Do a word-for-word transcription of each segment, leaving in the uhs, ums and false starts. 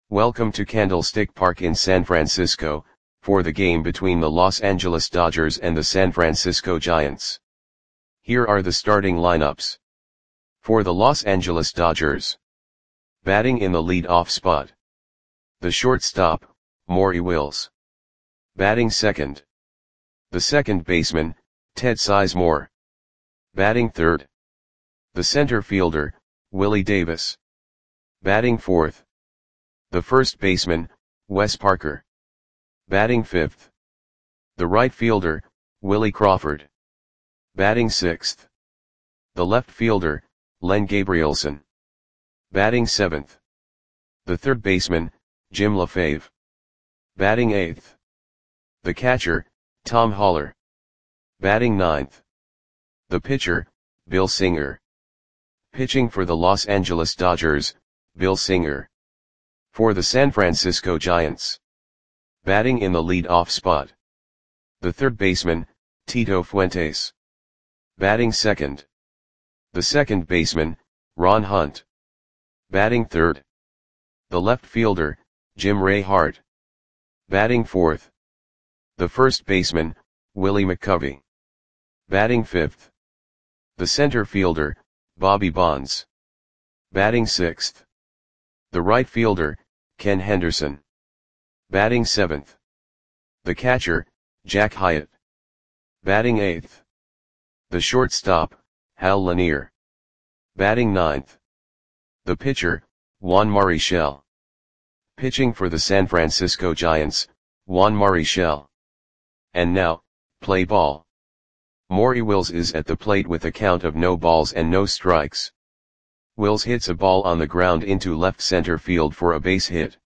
Welcome to Candlestick Park in San Francisco, for the game between the Los Angeles Dodgers and the San Francisco Giants. Here are the starting lineups. For the Los Angeles Dodgers. Batting in the lead-off spot. The shortstop, Maury Wills. Batting second. The second baseman, Ted Sizemore. Batting third. The center fielder, Willie Davis. Batting fourth. The first baseman, Wes Parker. Batting fifth. The right fielder, Willie Crawford. Batting sixth. The left fielder, Len Gabrielson. Batting seventh. The third baseman, Jim LaFave. Batting eighth. The catcher, Tom Haller. Batting ninth. The pitcher, Bill Singer. Pitching for the Los Angeles Dodgers, Bill Singer. For the San Francisco Giants. Batting in the lead-off spot. The third baseman, Tito Fuentes. Batting second. The second baseman, Ron Hunt. Batting third. The left fielder, Jim Ray Hart. Batting fourth. The first baseman, Willie McCovey. Batting fifth. The center fielder, Bobby Bonds. Batting sixth. The right fielder, Ken Henderson. Batting seventh. The catcher, Jack Hyatt. Batting eighth. The shortstop, Hal Lanier. Batting ninth. The pitcher, Juan Marichal. Pitching for the San Francisco Giants, Juan Marichal. And now, play ball. Maury Wills is at the plate with a count of no balls and no strikes. Wills hits a ball on the ground into left center field for a base hit.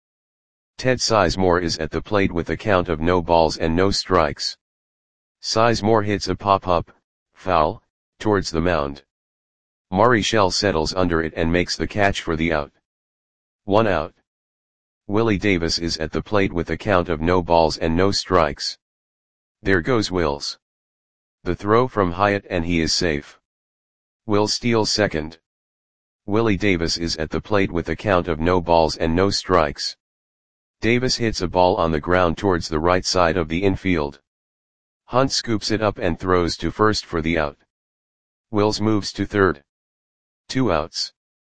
Ted Sizemore is at the plate with a count of no balls and no strikes. Sizemore hits a pop-up, foul, towards the mound. Marichal settles under it and makes the catch for the out. One out. Willie Davis is at the plate with a count of no balls and no strikes. There goes Wills. The throw from Hyatt and he is safe. Wills steals second. Willie Davis is at the plate with a count of no balls and no strikes. Davis hits a ball on the ground towards the right side of the infield. Hunt scoops it up and throws to first for the out. Wills moves to third. Two outs.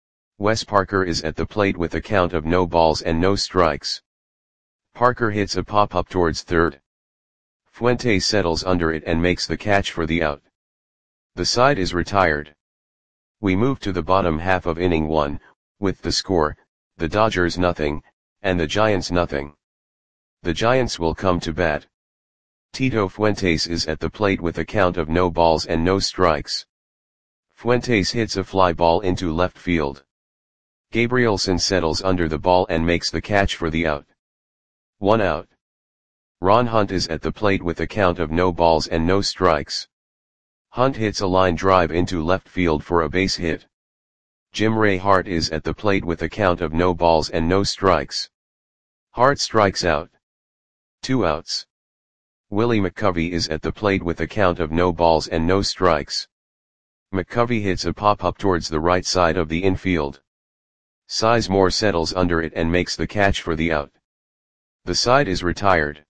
Wes Parker is at the plate with a count of no balls and no strikes. Parker hits a pop-up towards third. Fuentes settles under it and makes the catch for the out. The side is retired. We move to the bottom half of inning one, with the score, the Dodgers nothing, and the Giants nothing. The Giants will come to bat. Tito Fuentes is at the plate with a count of no balls and no strikes. Fuentes hits a fly ball into left field. Gabrielson settles under the ball and makes the catch for the out. One out. Ron Hunt is at the plate with a count of no balls and no strikes. Hunt hits a line drive into left field for a base hit. Jim Ray Hart is at the plate with a count of no balls and no strikes. Hart strikes out. Two outs. Willie McCovey is at the plate with a count of no balls and no strikes. McCovey hits a pop-up towards the right side of the infield. Sizemore settles under it and makes the catch for the out. The side is retired.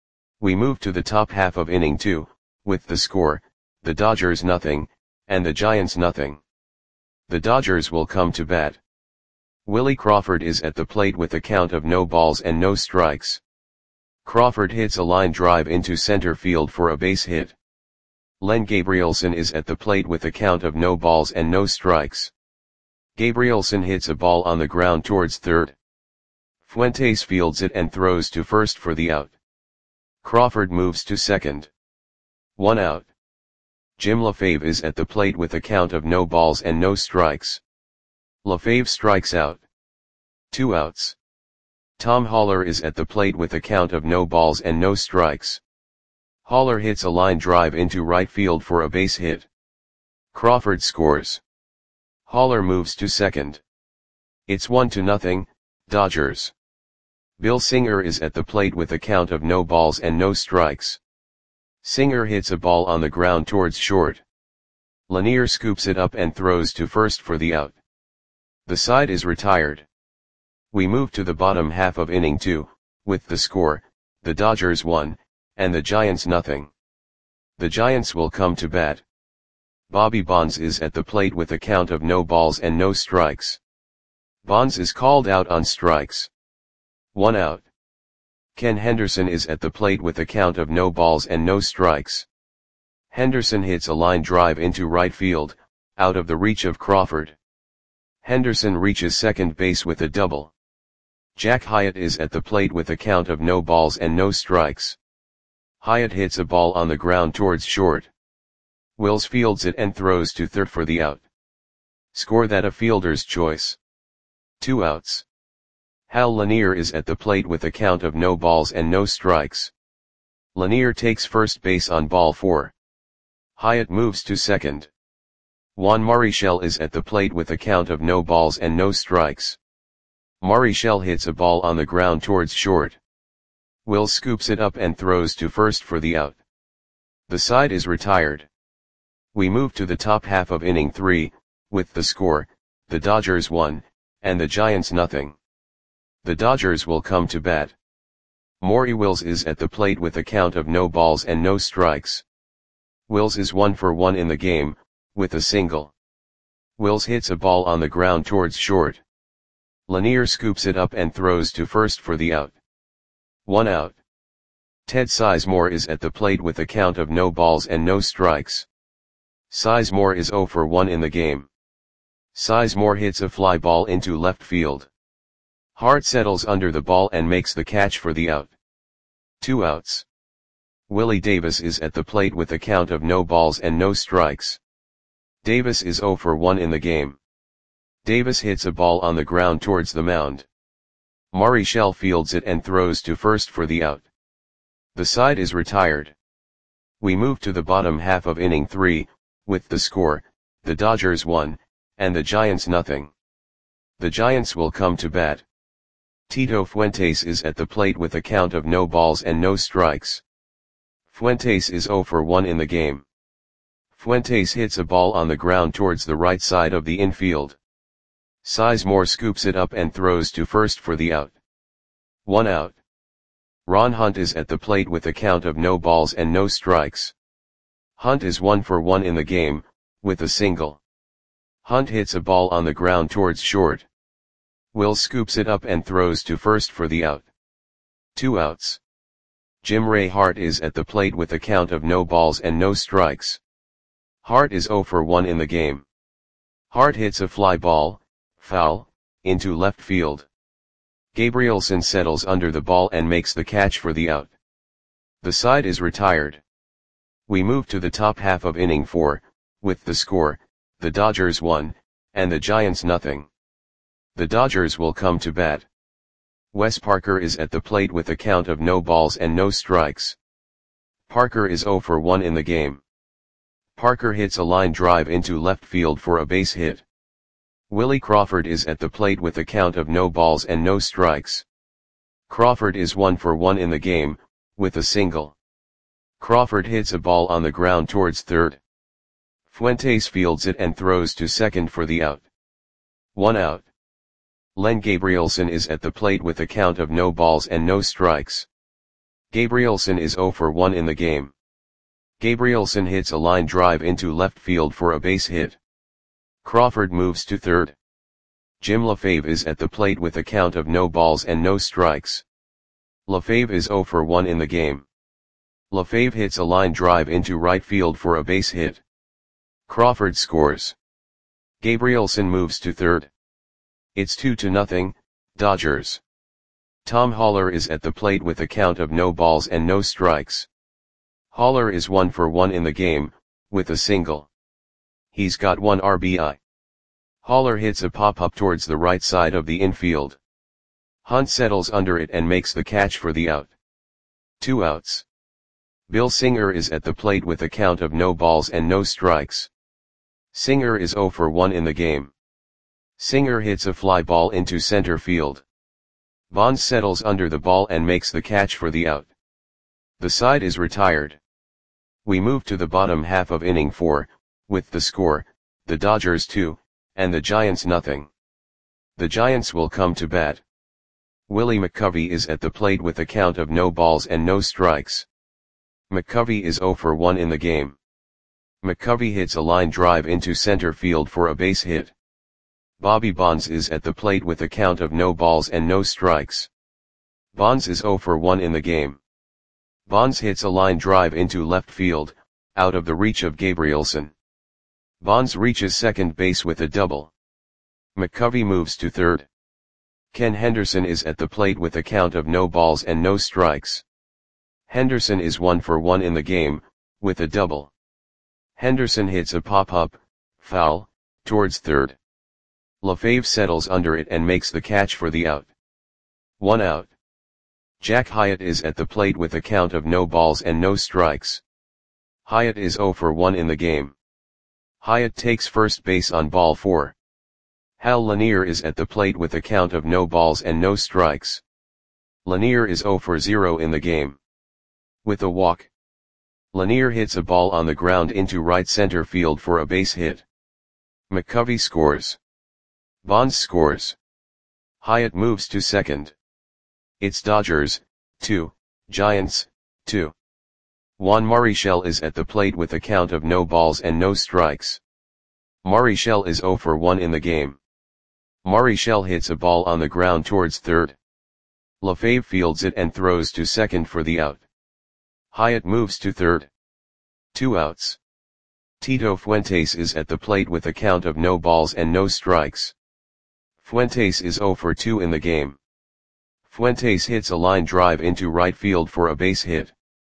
We move to the top half of inning two, with the score, the Dodgers nothing, and the Giants nothing. The Dodgers will come to bat. Willie Crawford is at the plate with a count of no balls and no strikes. Crawford hits a line drive into center field for a base hit. Len Gabrielson is at the plate with a count of no balls and no strikes. Gabrielson hits a ball on the ground towards third. Fuentes fields it and throws to first for the out. Crawford moves to second. One out. Jim LaFave is at the plate with a count of no balls and no strikes. LaFave strikes out. Two outs. Tom Haller is at the plate with a count of no balls and no strikes. Haller hits a line drive into right field for a base hit. Crawford scores. Haller moves to second. It's one to nothing, Dodgers. Bill Singer is at the plate with a count of no balls and no strikes. Singer hits a ball on the ground towards short. Lanier scoops it up and throws to first for the out. The side is retired. We move to the bottom half of inning two, with the score, the Dodgers one, and the Giants nothing. The Giants will come to bat. Bobby Bonds is at the plate with a count of no balls and no strikes. Bonds is called out on strikes. One out. Ken Henderson is at the plate with a count of no balls and no strikes. Henderson hits a line drive into right field, out of the reach of Crawford. Henderson reaches second base with a double. Jack Hyatt is at the plate with a count of no balls and no strikes. Hyatt hits a ball on the ground towards short. Wills fields it and throws to third for the out. Score that a fielder's choice. Two outs. Hal Lanier is at the plate with a count of no balls and no strikes. Lanier takes first base on ball four. Hyatt moves to second. Juan Marichal is at the plate with a count of no balls and no strikes. Marichal hits a ball on the ground towards short. Wills scoops it up and throws to first for the out. The side is retired. We move to the top half of inning three, with the score, the Dodgers one, and the Giants nothing. The Dodgers will come to bat. Maury Wills is at the plate with a count of no balls and no strikes. Wills is one for one in the game, with a single. Wills hits a ball on the ground towards short. Lanier scoops it up and throws to first for the out. One out. Ted Sizemore is at the plate with a count of no balls and no strikes. Sizemore is zero for one in the game. Sizemore hits a fly ball into left field. Hart settles under the ball and makes the catch for the out. Two outs. Willie Davis is at the plate with a count of no balls and no strikes. Davis is zero for one in the game. Davis hits a ball on the ground towards the mound. Marichal fields it and throws to first for the out. The side is retired. We move to the bottom half of inning three, with the score, the Dodgers one, and the Giants nothing. The Giants will come to bat. Tito Fuentes is at the plate with a count of no balls and no strikes. Fuentes is zero for one in the game. Fuentes hits a ball on the ground towards the right side of the infield. Sizemore scoops it up and throws to first for the out. One out. Ron Hunt is at the plate with a count of no balls and no strikes. Hunt is one for one in the game, with a single. Hunt hits a ball on the ground towards short. Will scoops it up and throws to first for the out. Two outs. Jim Ray Hart is at the plate with a count of no balls and no strikes. Hart is zero for one in the game. Hart hits a fly ball, foul, into left field. Gabrielson settles under the ball and makes the catch for the out. The side is retired. We move to the top half of inning four, with the score, the Dodgers one, and the Giants nothing. The Dodgers will come to bat. Wes Parker is at the plate with a count of no balls and no strikes. Parker is zero for one in the game. Parker hits a line drive into left field for a base hit. Willie Crawford is at the plate with a count of no balls and no strikes. Crawford is one for one in the game, with a single. Crawford hits a ball on the ground towards third. Fuentes fields it and throws to second for the out. One out. Len Gabrielson is at the plate with a count of no balls and no strikes. Gabrielson is zero for one in the game. Gabrielson hits a line drive into left field for a base hit. Crawford moves to third. Jim LaFave is at the plate with a count of no balls and no strikes. LaFave is zero for one in the game. LaFave hits a line drive into right field for a base hit. Crawford scores. Gabrielson moves to third. It's two to nothing, Dodgers. Tom Haller is at the plate with a count of no balls and no strikes. Haller is one for one in the game, with a single. He's got one R B I. Haller hits a pop-up towards the right side of the infield. Hunt settles under it and makes the catch for the out. Two outs. Bill Singer is at the plate with a count of no balls and no strikes. Singer is zero for one in the game. Singer hits a fly ball into center field. Bonds settles under the ball and makes the catch for the out. The side is retired. We move to the bottom half of inning four, with the score, the Dodgers two, and the Giants nothing. The Giants will come to bat. Willie McCovey is at the plate with a count of no balls and no strikes. McCovey is zero for one in the game. McCovey hits a line drive into center field for a base hit. Bobby Bonds is at the plate with a count of no balls and no strikes. Bonds is zero for one in the game. Bonds hits a line drive into left field, out of the reach of Gabrielson. Bonds reaches second base with a double. McCovey moves to third. Ken Henderson is at the plate with a count of no balls and no strikes. Henderson is one for one in the game, with a double. Henderson hits a pop-up, foul, towards third. LaFave settles under it and makes the catch for the out. One out. Jack Hyatt is at the plate with a count of no balls and no strikes. Hyatt is zero for one in the game. Hyatt takes first base on ball four. Hal Lanier is at the plate with a count of no balls and no strikes. Lanier is zero for zero in the game. With a walk. Lanier hits a ball on the ground into right center field for a base hit. McCovey scores. Bonds scores. Hyatt moves to second. It's Dodgers, two, Giants, two. Juan Marichal is at the plate with a count of no balls and no strikes. Marichal is zero for one in the game. Marichal hits a ball on the ground towards third. LaFave fields it and throws to second for the out. Hyatt moves to third. Two outs. Tito Fuentes is at the plate with a count of no balls and no strikes. Fuentes is zero for two in the game. Fuentes hits a line drive into right field for a base hit.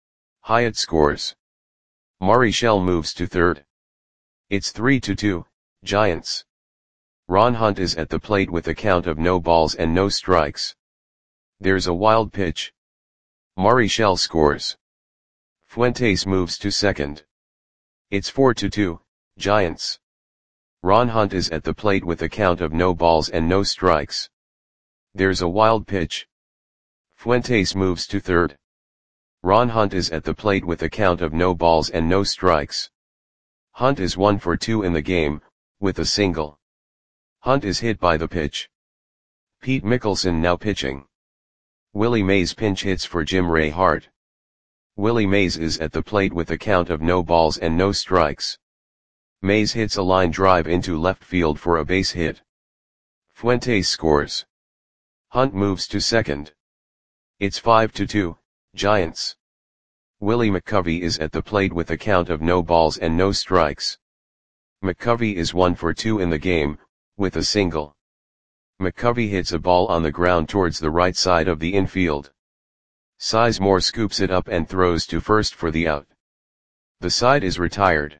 Hyatt scores. Marichal moves to third. It's three to two, Giants. Ron Hunt is at the plate with a count of no balls and no strikes. There's a wild pitch. Marichal scores. Fuentes moves to second. It's four to two, Giants. Ron Hunt is at the plate with a count of no balls and no strikes. There's a wild pitch. Fuentes moves to third. Ron Hunt is at the plate with a count of no balls and no strikes. Hunt is one for two in the game, with a single. Hunt is hit by the pitch. Pete Mickelson now pitching. Willie Mays pinch hits for Jim Ray Hart. Willie Mays is at the plate with a count of no balls and no strikes. Mays hits a line drive into left field for a base hit. Fuentes scores. Hunt moves to second. It's five to two, Giants. Willie McCovey is at the plate with a count of no balls and no strikes. McCovey is one for two in the game, with a single. McCovey hits a ball on the ground towards the right side of the infield. Sizemore scoops it up and throws to first for the out. The side is retired.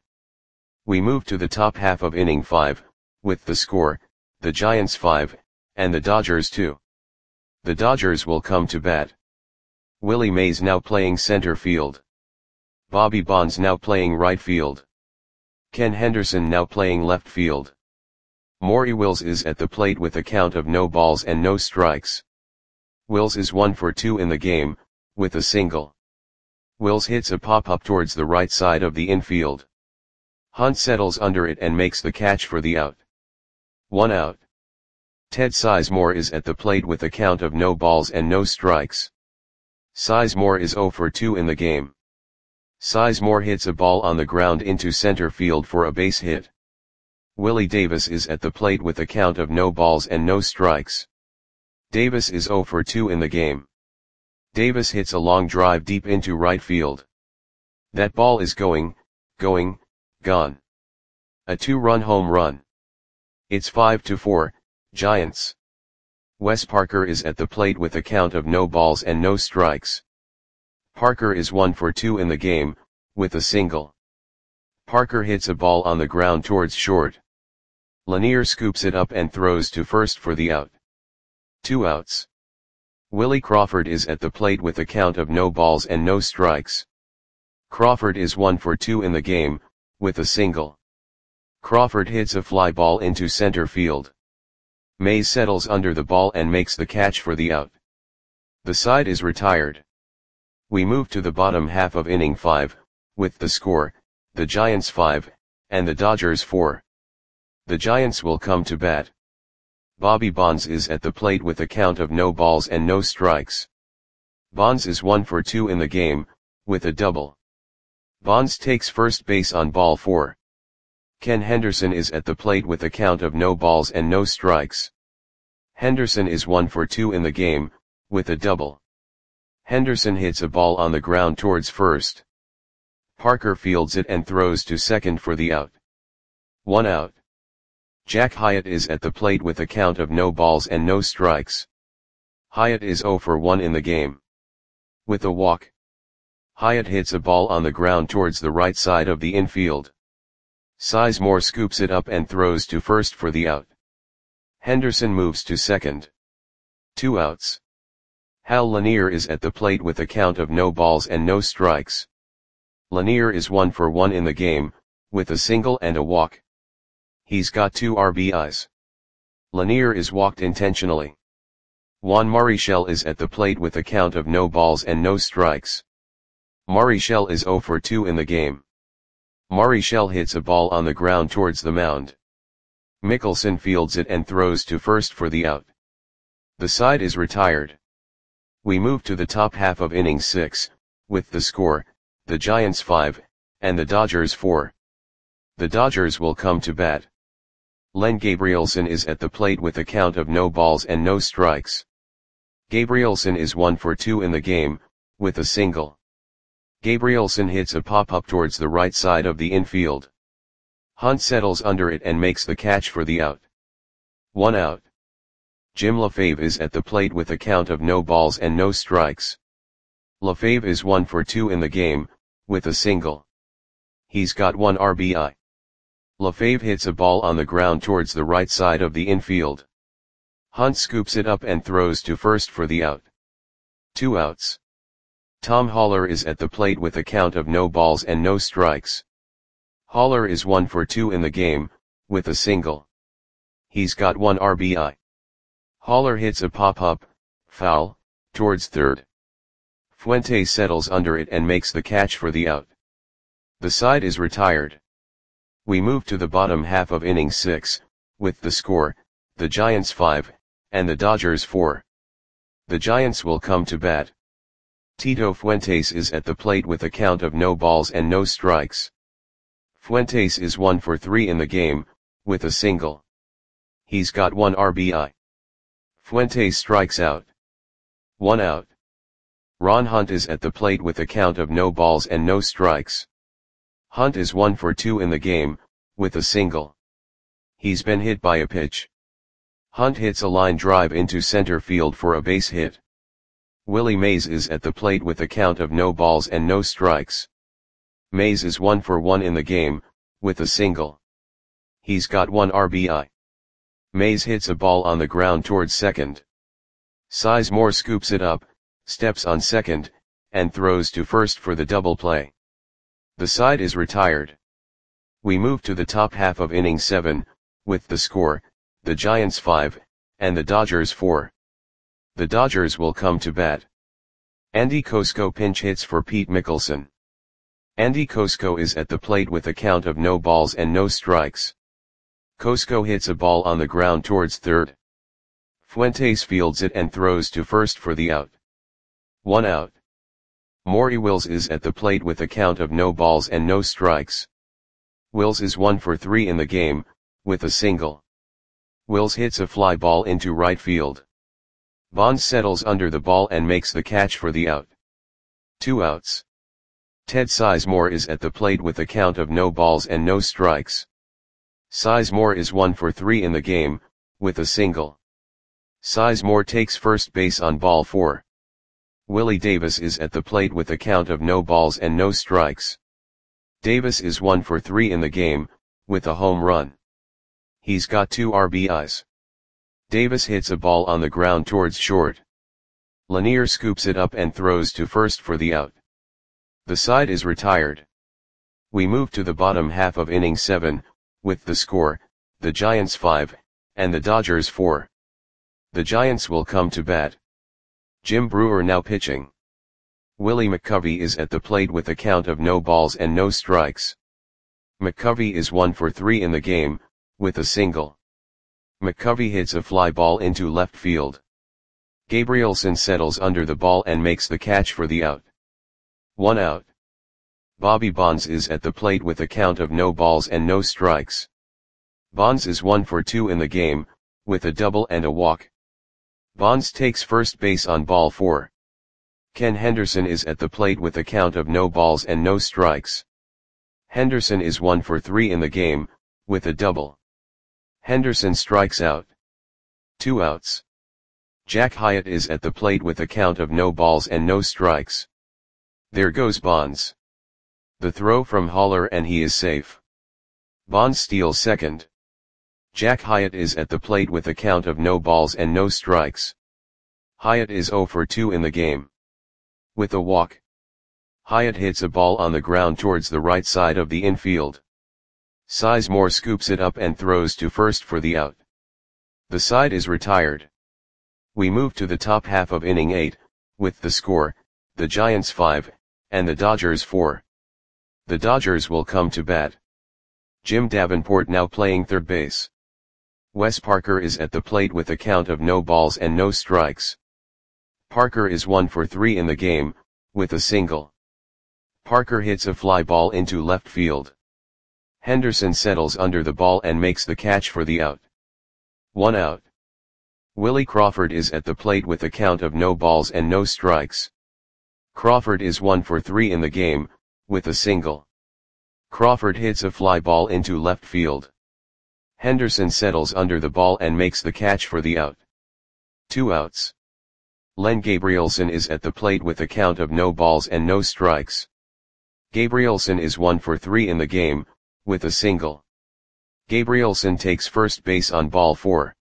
We move to the top half of inning five, with the score, the Giants five, and the Dodgers two. The Dodgers will come to bat. Willie Mays now playing center field. Bobby Bonds now playing right field. Ken Henderson now playing left field. Maury Wills is at the plate with a count of no balls and no strikes. Wills is one for two in the game, with a single. Wills hits a pop-up towards the right side of the infield. Hunt settles under it and makes the catch for the out. One out. Ted Sizemore is at the plate with a count of no balls and no strikes. Sizemore is zero for two in the game. Sizemore hits a ball on the ground into center field for a base hit. Willie Davis is at the plate with a count of no balls and no strikes. Davis is zero for two in the game. Davis hits a long drive deep into right field. That ball is going, going, gone. A two-run home run. It's five to four, Giants. Wes Parker is at the plate with a count of no balls and no strikes. Parker is one for two in the game, with a single. Parker hits a ball on the ground towards short. Lanier scoops it up and throws to first for the out. Two outs. Willie Crawford is at the plate with a count of no balls and no strikes. Crawford is one for two in the game, with a single. Crawford hits a fly ball into center field. Mays settles under the ball and makes the catch for the out. The side is retired. We move to the bottom half of inning five, with the score, the Giants five, and the Dodgers four. The Giants will come to bat. Bobby Bonds is at the plate with a count of no balls and no strikes. Bonds is one for two in the game, with a double. Bonds takes first base on ball four. Ken Henderson is at the plate with a count of no balls and no strikes. Henderson is one for two in the game, with a double. Henderson hits a ball on the ground towards first. Parker fields it and throws to second for the out. One out. Jack Hyatt is at the plate with a count of no balls and no strikes. Hyatt is zero for one in the game. With a walk. Hyatt hits a ball on the ground towards the right side of the infield. Sizemore scoops it up and throws to first for the out. Henderson moves to second. Two outs. Hal Lanier is at the plate with a count of no balls and no strikes. Lanier is one for one in the game, with a single and a walk. He's got two R B Is. Lanier is walked intentionally. Juan Marichal is at the plate with a count of no balls and no strikes. Marichal is zero for two in the game. Marichal hits a ball on the ground towards the mound. Mickelson fields it and throws to first for the out. The side is retired. We move to the top half of inning six, with the score, the Giants five, and the Dodgers four. The Dodgers will come to bat. Len Gabrielson is at the plate with a count of no balls and no strikes. Gabrielson is one for two in the game, with a single. Gabrielson hits a pop-up towards the right side of the infield. Hunt settles under it and makes the catch for the out. One out. Jim LaFave is at the plate with a count of no balls and no strikes. LaFave is one for two in the game, with a single. He's got one R B I. LaFave hits a ball on the ground towards the right side of the infield. Hunt scoops it up and throws to first for the out. Two outs. Tom Haller is at the plate with a count of no balls and no strikes. Haller is one for two in the game, with a single. He's got one R B I. Haller hits a pop-up, foul, towards third. Fuentes settles under it and makes the catch for the out. The side is retired. We move to the bottom half of inning six, with the score, the Giants five, and the Dodgers four. The Giants will come to bat. Tito Fuentes is at the plate with a count of no balls and no strikes. Fuentes is one for three in the game, with a single. He's got one R B I. Fuentes strikes out. One out. Ron Hunt is at the plate with a count of no balls and no strikes. Hunt is one for two in the game, with a single. He's been hit by a pitch. Hunt hits a line drive into center field for a base hit. Willie Mays is at the plate with a count of no balls and no strikes. Mays is one for one in the game, with a single. He's got one R B I. Mays hits a ball on the ground towards second. Sizemore scoops it up, steps on second, and throws to first for the double play. The side is retired. We move to the top half of inning seven, with the score, the Giants five, and the Dodgers four. The Dodgers will come to bat. Andy Cosco pinch hits for Pete Mickelson. Andy Cosco is at the plate with a count of no balls and no strikes. Cosco hits a ball on the ground towards third. Fuentes fields it and throws to first for the out. One out. Maury Wills is at the plate with a count of no balls and no strikes. Wills is one for three in the game, with a single. Wills hits a fly ball into right field. Bonds settles under the ball and makes the catch for the out. Two outs. Ted Sizemore is at the plate with a count of no balls and no strikes. Sizemore is one for three in the game, with a single. Sizemore takes first base on ball four. Willie Davis is at the plate with a count of no balls and no strikes. Davis is one for three in the game, with a home run. He's got two R B Is. Davis hits a ball on the ground towards short. Lanier scoops it up and throws to first for the out. The side is retired. We move to the bottom half of inning seven, with the score, the Giants five, and the Dodgers four. The Giants will come to bat. Jim Brewer now pitching. Willie McCovey is at the plate with a count of no balls and no strikes. McCovey is one for three in the game, with a single. McCovey hits a fly ball into left field. Gabrielson settles under the ball and makes the catch for the out. One out. Bobby Bonds is at the plate with a count of no balls and no strikes. Bonds is one for two in the game, with a double and a walk. Bonds takes first base on ball four. Ken Henderson is at the plate with a count of no balls and no strikes. Henderson is one for three in the game, with a double. Henderson strikes out. Two outs. Jack Hyatt is at the plate with a count of no balls and no strikes. There goes Bonds. The throw from Haller and he is safe. Bonds steals second. Jack Hyatt is at the plate with a count of no balls and no strikes. Hyatt is zero for two in the game. With a walk. Hyatt hits a ball on the ground towards the right side of the infield. Sizemore scoops it up and throws to first for the out. The side is retired. We move to the top half of inning eight, with the score, the Giants five, and the Dodgers four. The Dodgers will come to bat. Jim Davenport now playing third base. Wes Parker is at the plate with a count of no balls and no strikes. Parker is one for three in the game, with a single. Parker hits a fly ball into left field. Henderson settles under the ball and makes the catch for the out. One out. Willie Crawford is at the plate with a count of no balls and no strikes. Crawford is one for three in the game, with a single. Crawford hits a fly ball into left field. Henderson settles under the ball and makes the catch for the out. Two outs. Len Gabrielson is at the plate with a count of no balls and no strikes. Gabrielson is one for three in the game, with a single. Gabrielson takes first base on ball four.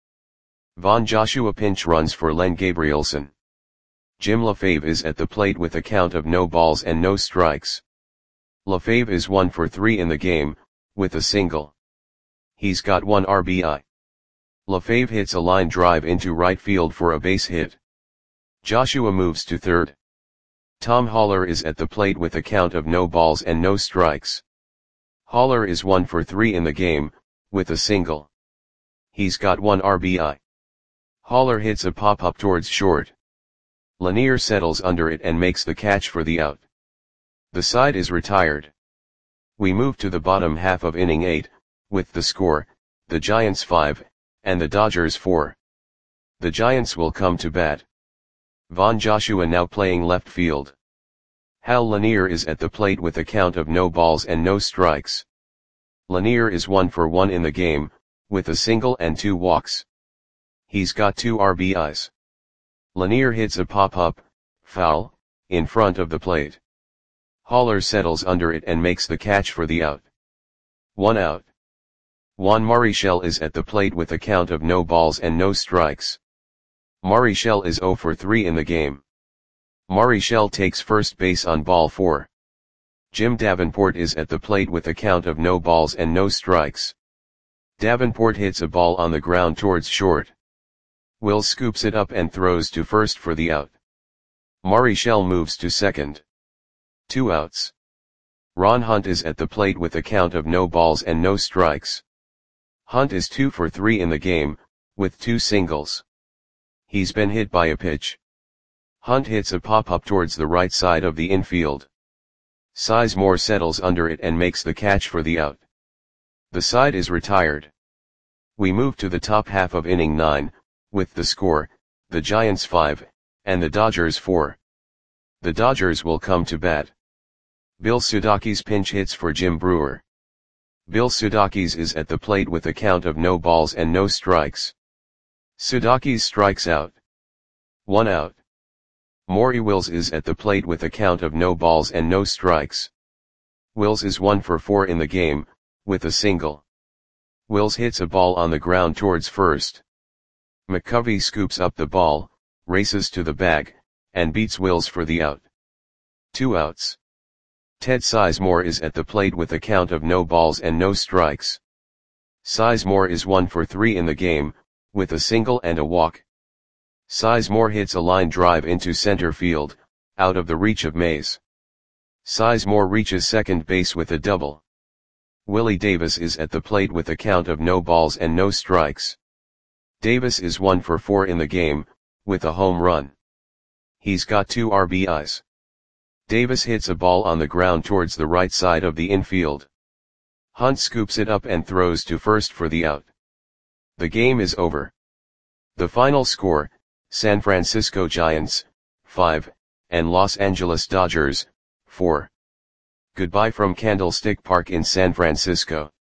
Von Joshua pinch runs for Len Gabrielson. Jim LaFave is at the plate with a count of no balls and no strikes. LaFave is one for three in the game, with a single. He's got one R B I. LaFave hits a line drive into right field for a base hit. Joshua moves to third. Tom Haller is at the plate with a count of no balls and no strikes. Haller is one for three in the game, with a single. He's got one R B I. Haller hits a pop-up towards short. Lanier settles under it and makes the catch for the out. The side is retired. We move to the bottom half of inning eight, with the score, the Giants five, and the Dodgers four. The Giants will come to bat. Von Joshua now playing left field. Hal Lanier is at the plate with a count of no balls and no strikes. Lanier is one for one in the game, with a single and two walks. He's got two R B Is. Lanier hits a pop-up, foul, in front of the plate. Haller settles under it and makes the catch for the out. One out. Juan Marichal is at the plate with a count of no balls and no strikes. Marichal is zero for three in the game. Marichal takes first base on ball four. Jim Davenport is at the plate with a count of no balls and no strikes. Davenport hits a ball on the ground towards short. Will scoops it up and throws to first for the out. Marichal moves to second. Two outs. Ron Hunt is at the plate with a count of no balls and no strikes. Hunt is two for three in the game, with two singles. He's been hit by a pitch. Hunt hits a pop-up towards the right side of the infield. Sizemore settles under it and makes the catch for the out. The side is retired. We move to the top half of inning nine, with the score, the Giants five, and the Dodgers four. The Dodgers will come to bat. Bill Sudakis pinch hits for Jim Brewer. Bill Sudakis is at the plate with a count of no balls and no strikes. Sudakis strikes out. One out. Maury Wills is at the plate with a count of no balls and no strikes. Wills is one for four in the game, with a single. Wills hits a ball on the ground towards first. McCovey scoops up the ball, races to the bag, and beats Wills for the out. Two outs. Ted Sizemore is at the plate with a count of no balls and no strikes. Sizemore is one for three in the game, with a single and a walk. Sizemore hits a line drive into center field, out of the reach of Mays. Sizemore reaches second base with a double. Willie Davis is at the plate with a count of no balls and no strikes. Davis is one for four in the game, with a home run. He's got two R B Is. Davis hits a ball on the ground towards the right side of the infield. Hunt scoops it up and throws to first for the out. The game is over. The final score, San Francisco Giants, five, and Los Angeles Dodgers, four. Goodbye from Candlestick Park in San Francisco.